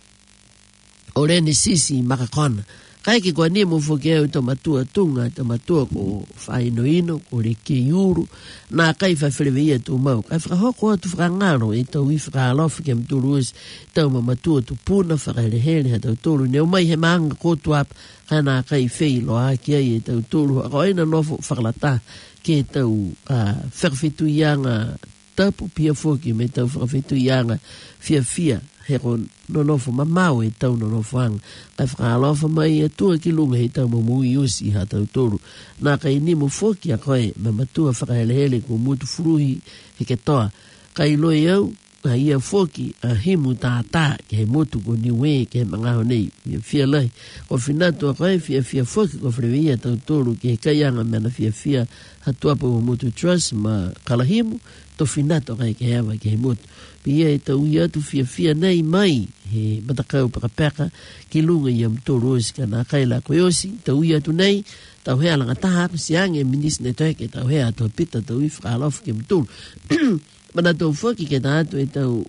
o rene sisi makakona kai ke kwa nie mo fokea to matua tunga to matua ko faino ino ko le ke yuru na kai fa frevia tu mau kai fra hoko tu frangaro e to wi fra lof ke mturus to matua tu puna fra le hele to tolu ne mai he manga ko tu ap kana kai fei lo a ke e to tolu ko ina no frlata ke to ferfitu yanga tapu pia foki me to ferfitu yanga fia heron no nofo mamau e tau no nofang kai whakalofa mai e tua ki lunga he tau mamui usi ha tau toru na kai ni mo foki a koe ma matua whakahelehele ko mutu furuhi he ke toa kai loi au a ia foki a himu tātā ke he motu ko niwe ke he mangaho nei fia lai ko finatu a koe fia foki ko frewia tau toru ke he kaianga mena fia hatuapa o mutu trust ma kalahimu to finatu a koe ke hewa ke he motu pia e tau ia tu fia nei mai he matakau pakapeka ki lunga ia mtoro osi ka nā kaila koe osi tau ia tu nei tau hea langa taha siange minis ne toeke tau hea tau pita tau i whakalofu ke mtoro mana tau whaki ke tātu e tau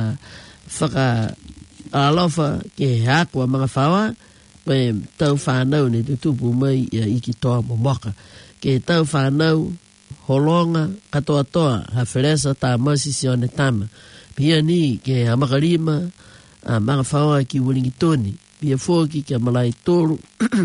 whaka alofa ke he akua mga whawa koe tau whanau ne tu tupu mai ia iki toa momoka ke tau whanau holonga katoa ha wheresa tā masi sione tama pia ni ke amakarima mga whaoa ki wulingi toni pia fōki ke malai toru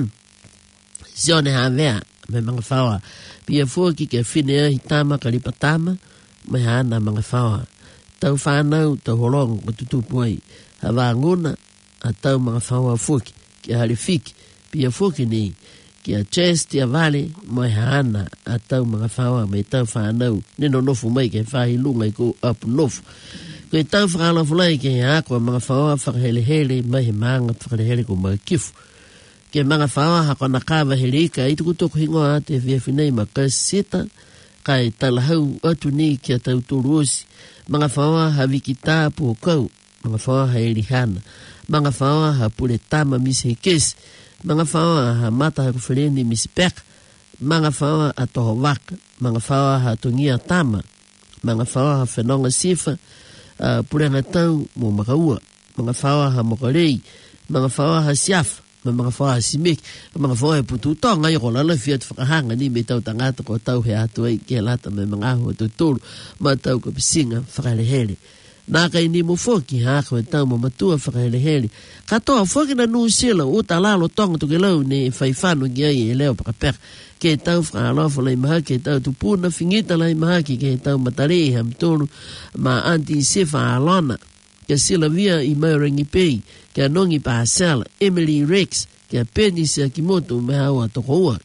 sione hawea me mga whaoa pia fōki ke whinea hitama kalipatama me hana mga whaoa tau whanau tau holonga ko tutupuai hawa nguna a tau mga whaoa fōki ke harifiki pia fōki ni ki a chesti a vale mai hana a tau mga whaoa me tau whanau nino nofu mai ke whahi lunga i ko up nofu koe tau whakalofu lai ke he akua mga whaoa whakahelehele mai he maanga whakalehele ko mga kifu ke mga whaoa hako na kawa he rika i tuku toko hingoa te whiawhinei ma kasita kai talahau atu ni ki a tau turu osi mga whaoa ha wiki tā po kau mga whaoa ha erihana mga whaoa ha pule tama misi he kesi mga whaoa ha mata ha kuwhereni misi peka mga whaoa a toho waka mga whaoa ha tungia tama mga whaoa ha whenonga sifa purenga tau mo makaua mga whaoa ha mokarei mga whaoa ha siafa mga whaoa ha simeki mga whaoa ha putu tonga i ko lala fiat whakahanga ni me tau tangata ko tau he atu ai ke lata me mga aho tuturu ma tau ka pisinga whakalehele nā kai ni mo foki ha ko tau mo matua whakalehele katoa foki na nusila o ta lalo tonga tuke lau ne whaifano ki ai e leo pakapeka ke tau whakalofa lai maha, ke tau tupuna fingita lai maha, ke tau matarei hamtonu ma anti sefa alona, ke sila via i maurangi pei, ke anongi pahasala, Emily Rex, ke a Penny se Kimoto me hawa toko ua.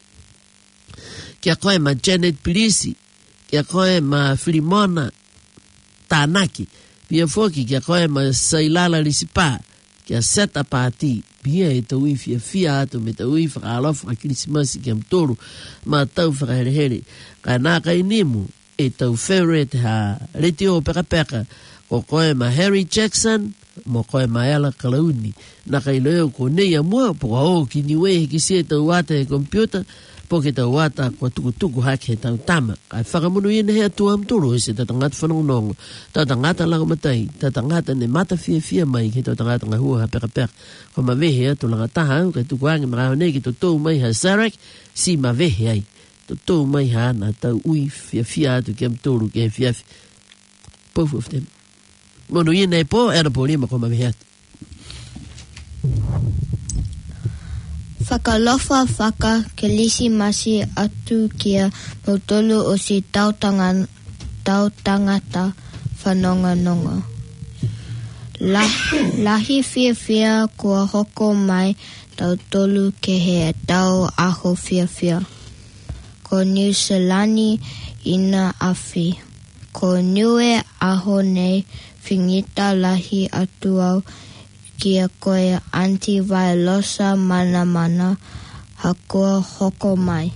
Ke a koe ma Janet Pilisi, ke a koe ma Filimona Tanaki, pia foki ke a koe ma Sailala Lisipa, ke a Seta Pati, pia e tau i fia atu me tau i whakalofa a Krismasi ke amtoru ma tau whakaherehere. Ka nā kai nimu e tau favorite ha reti o peka ko koe ma Harry Jackson mo koe ma Ella Kalauni. Nā kai leo ko nei a mua po o ki niwe ki se tau wata e kompyuta po ke tau wata ko tukutuku hake he tau tama. Kai whakamunu ina he atua amtoru e se tatangata whanongonongo. Tatangata langa matai, tatangata ne mata fia mai ke tatangata ngahua ha peka. Ko ma vehe atu langa taha au kai tukuangi maraho nei ki to tau mai ha Sarek si ma vehe ai. tō mai hana tau ui fia atu kia mtōru kia fia. Both of them. Mono ia nei po, era po lima ko mami hatu. Whakalofa whaka kelisi masi atu kia mautolu o si tautangata whanonga nonga. Lahi fia kua hoko mai tautolu ke he tau aho fia. Ko New Zealandi ina afi. Ko niue aho nei fingita lahi atu au kia koe anti-vailosa mana hakua hoko mai.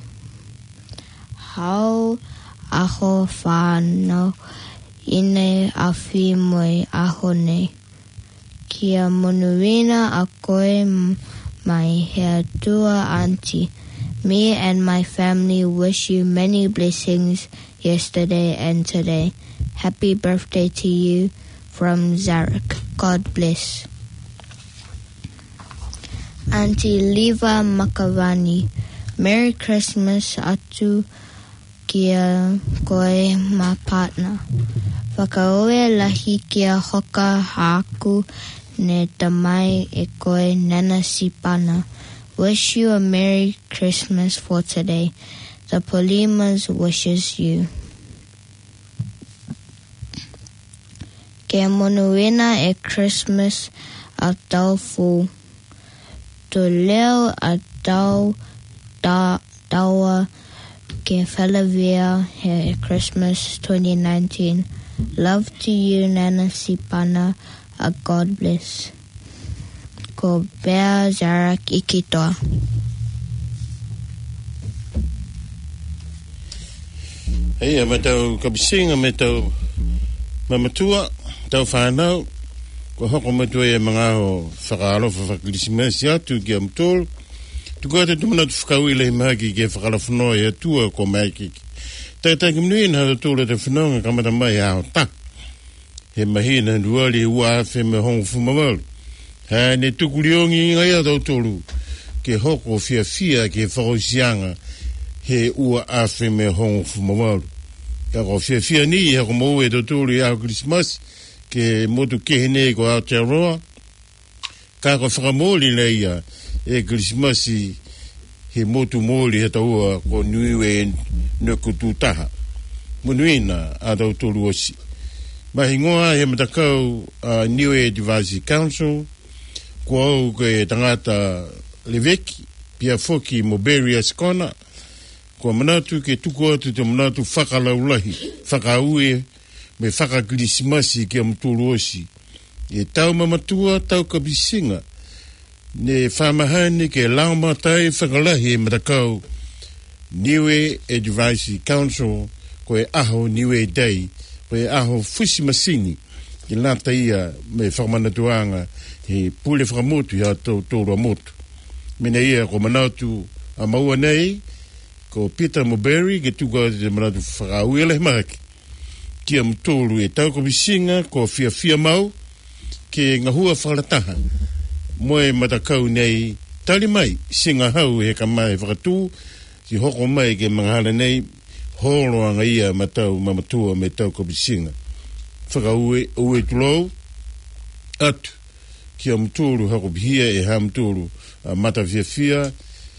Hau aho whanau ine afi moi aho nei. Kia monuina a koe mai hea tua auntie. Me and my family wish you many blessings yesterday and today. Happy birthday to you from Zarek. God bless. Auntie Liva Makavani, Merry Christmas atu kia koe ma partner. Whakaoe lahi kia hoka haaku ne tamai e koe Nana Sipana. Wish you a Merry Christmas for today. The Polimas wishes you. Ke monuena e Christmas a tau fu. To leo a tau dawa ke whalawea he Christmas 2019. Love to you, Nana Sipana. A God bless. Ko Bea Zarak Ikitoa. Hei, me tau kabisinga, me tau mamatua, tau whanau, ko hoko matua e mga ho whakaalofa whakilisimesi atu ki amtol, tuko ate tumana tu whakauile hi mahaki ki whakalafunoa e atua ko maikiki. Tai kimnuin hau tōle te whanonga kamata mai hao tak. He mahina duali ua awhi me hongo fumamalu. Hei ne tukuriongi ngai atau tolu ke hoko fia ke whakosianga he ua awhi me hongo fumamalu. Ka ko fia ni hako mau e tolu i au Christmas ke motu kehene ko Aotearoa. Ka ko whakamoli leia e Christmas he motu moli he taua ko nuiwe nuku tūtaha. Munuina atau tolu osi. Mahi ngoa he matakau Niue Advisory Council ko au ke tangata leveki pia foki Moberia Skona ko manatu ke tuko atu te manatu whakalaulahi whakaue me whakakilisimasi ke mtulu osi e tau mamatua tau kabisinga ne whamahane ke laumatai whakalahi e matakau Niue Advisory Council ko e aho Niue Day ko e aho fusi masini ki lata ia me whamanatuanga he pule whakamotu hea tōrua motu. Mene ia ko manatu a maua nei ko Peter Moberry ke tuka te manatu whakauela he mahaki. Kia mtōru e tau ko bisinga ko fia mau ke ngahua whakalataha. Moe matakau nei tali mai singa hau he ka mai whakatū si hoko mai ke manghala nei holoanga ia matau mamatua me tau ko bisinga. Whakaue ue tulou atu kia mtulu hako bihia e ha mtulu mata fia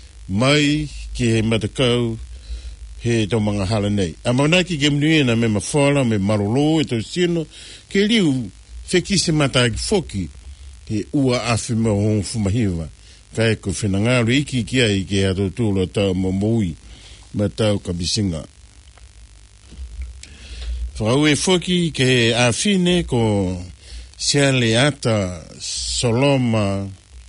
mai ki he matakau he tau mga hala nei. A maunaki ke mnuina me mawhala me marolo e tau sino ke liu whekise mata ki foki he ua afi me hongu fumahiwa kai ko whenangaru iki kia i ke hato tūla tau mamoui ma tau kabisinga. Whakaue foki ke he awhine ko Siale ata Soloma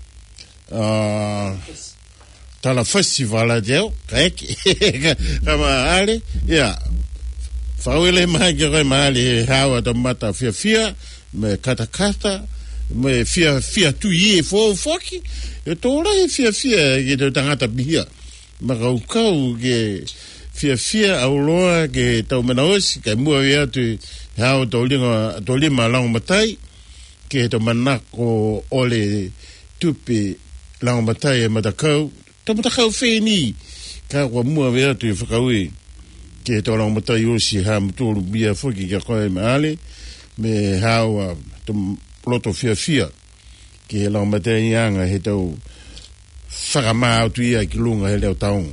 tala festival deu kaiki kama ale ya fawele mahaki ko mali hawa to mata fia me kata me fia tu ye fo foki e tola e fia ke to tangata bia makau ke fia auloa ke tau menaosi ke mua ia tu hawa to lima lang matai ke to manako ole tupi lang matai matakau to matakau feni ka kwa mua vea tu whakaui ke tō rau matai osi ha mtōru bia whuki kia koe maale me hawa loto fia ki he lau matai ianga he tau whakamā au tu ia ki lunga he leo taonga.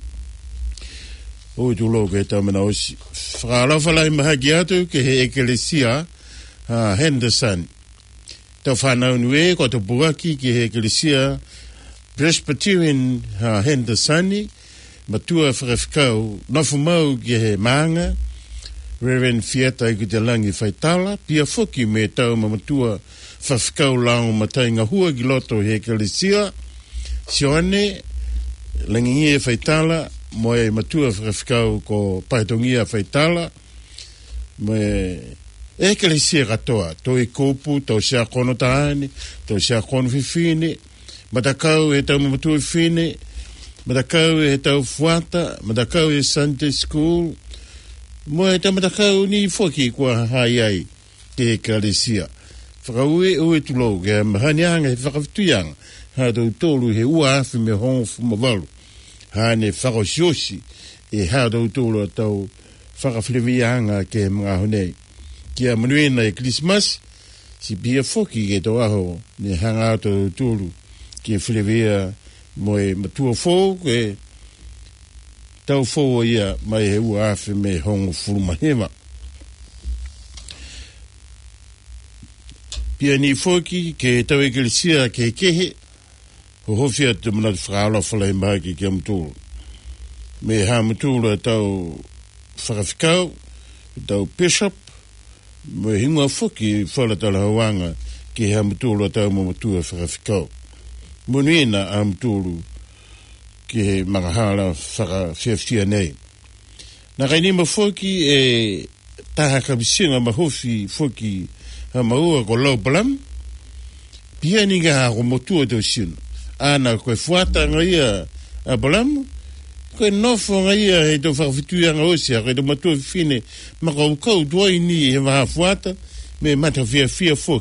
O tu lo ke tau mana osi. Whakalawhalai maha ki atu ke he ekelesia Henderson. Tau whanau nue ko te buaki ki he ekelesia Presbyterian Hendersoni matua whakawhikau nofu mau ki he maanga Reverend Fiata i te langi whaitala pia whuki me tau matua whawhikau lao matai ngahua ki loto he ekelesia Sioane langingia whaitala moe matua whakawhikau ko paitongia whaitala me ekelesia katoa toi kopu tau sia kono taane tau sia kono whiwhine matakau e tau matua whiwhine matakau e tau fuata matakau e Sunday School moe tau matakau ni whoki kua hai ai te ekelesia whakaue ue tulou ke mahanianga he whakawhituianga ha tau tolu he ua awhi me hongo fumawalu ha ne whakaosiosi e ha tau tolu a tau whakawhilewianga ke mga honei kia manuena e Christmas si pia whoki ke tau aho ne hanga tau tolu ke whilewea moe matua fōu ke tau fōu ia mai he ua awhi me hongo fumahewa pia ni whoki ke tau ekelesia ke kehe ho hofia te manatu whakaalawhala he mahaki ki amtulu. Me ha mtulu e tau whakawhikau, tau bishop, me hinga whuki whalatala hawanga ki ha mtulu e tau mamatua whakawhikau. Munuina a mtulu ki he makahala whakawhiawhia nei. Nā kai nima whuki e taha kabisinga mahofi whuki ha maua ko lau palam, pia ni ka ha ko motua tau sinu. Ana koe fuata ngaia a balamu koe nofo ngaia he tau whakawhituianga osia koe tau matua whine makaukau tuai ni he maha fuata me mata fia fok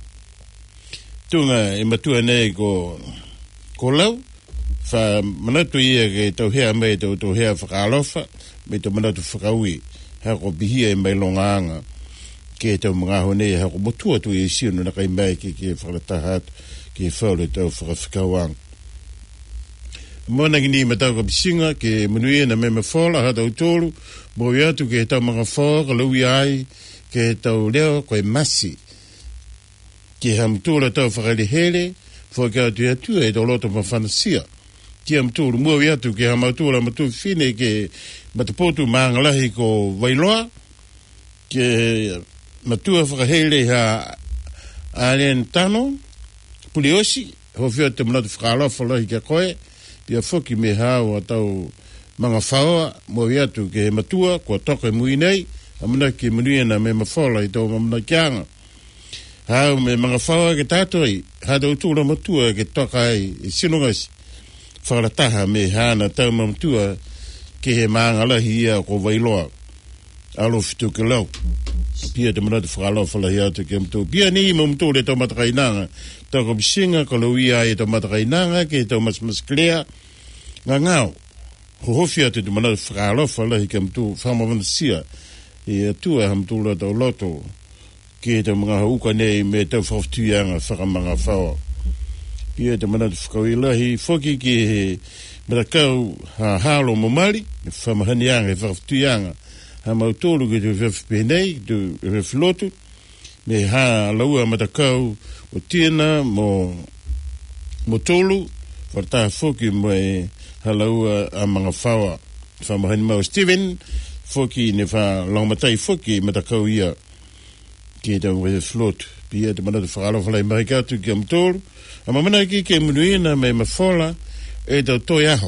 tunga e matua nei ko lau wha manatu ia ke tau hea mei tau hea whakalofa me tau manatu whakaui hako bihia e mai longaanga ke tau mga honei hako motua tu e sinu na kai mai ke whakalatahat ke whaure tau whakawhikawang. Mona ki ni matau ka pisinga ke manuia na mema whola ha tau tolu mo iatu ke tau mga whoa ka laui ai ke tau leo koe masi ke hamtula tau whakalihele whakau tu atu e tau loto mawhanasia ke hamtulu mo iatu ke hamatula matu whine ke matapotu maangalahi ko wailoa ke matua whakahele ha alen tano Puliosi, ho fia te manatu whakalofa lahi kia koe, pia whuki me hao a tau mga whaoa, mo iatu ke he matua, kua toke mui nei, a muna ki manuina me mawhola i tau mamuna kianga. Hao me mga whaoa ke tātoi, hata utula matua ke toka ai i sinungas, whakarataha me hana tau mamutua ke he maanga lahi ia ko wailoa, alo fitu ke lau. Pia te manatu whakalofa lahi atu ke mtu. Pia ni mamutua le tau matakainanga, tau ka bisinga ka lauia e tau matakainanga ke tau masklea ngā ngāo. Ho hofia te manatu whakalofa lahi ke mtu whamawanasia e atua hamtula tau loto ke tau mga hauka nei me tau whawhtuianga whakamanga whaoa. Pia te manatu whakawai lahi whoki ke he matakau halo mamari, whamahanianga e whawhtuianga ha mautolu ke te whawhpenei, te whawhilotu, me ha laua matakau o tiena mo tolu, whartaha whoki mo e ha laua a mga whawa, whamahani mau Steven, whoki ne wha laumatai whoki matakau ia ke te whawhilotu, pia te manatu whakalawhalai marikatu ki am tolu, a mamana ki ke munuina me mawhola e tau toi aho,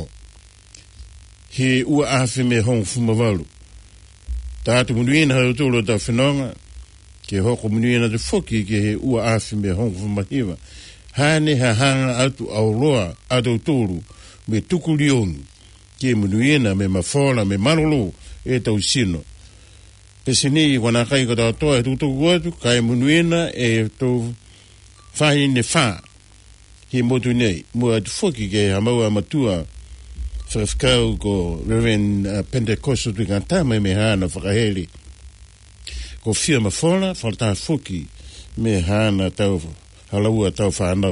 he ua awhi me hong fumawalu. Tātu munuina hau tōlo tau whenonga, ke hoko munuina te whoki ke he ua awhi me hongo whamahiwa. Hane ha hanga atu auroa atu tōru me tuku lionu, ke munuina me mawhola me manolo e tau sino. Pese ni wana kai ka tau toa e tutuku atu, kai munuina e tau whahi ne wha, he motu nei, mua atu whoki ke ha maua matua whakawhikau ko Reverend Pentecost Riganta me hana whakaheli. Ko fia mawhona, whanata fuki me hana tau halaua tau whanau.